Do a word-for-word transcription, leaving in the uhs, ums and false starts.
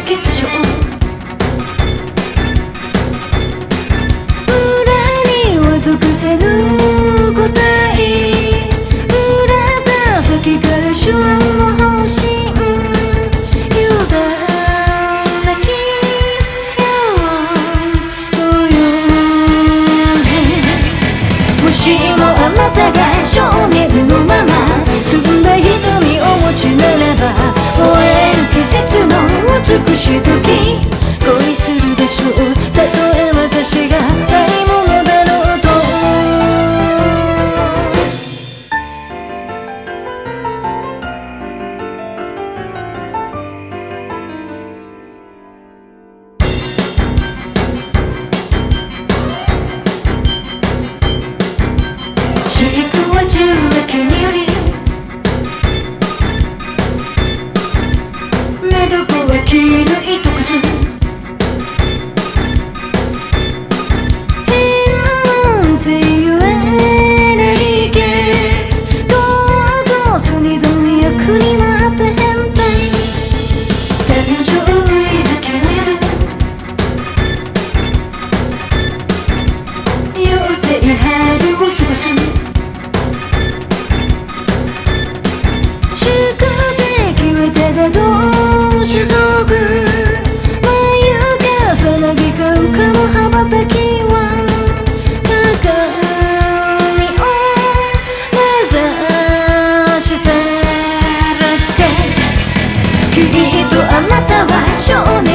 欠如裏には属せぬ答え裏が先から手腕も欲しい油断なきもしもあなたが少年のまま澄んだ瞳を持ちならば燃える季節の美しい時恋するでしょうたとえ私がないものだろうと飼育は重役により寝床は絹糸くず変性ゆえないゲスどうどうすにどん役になった変態誕生日月の夜妖精春を過ごす宿敵はただ同種族眉がさなぎかうかの羽ばたきは高みを目指したらかきっとあなたは少年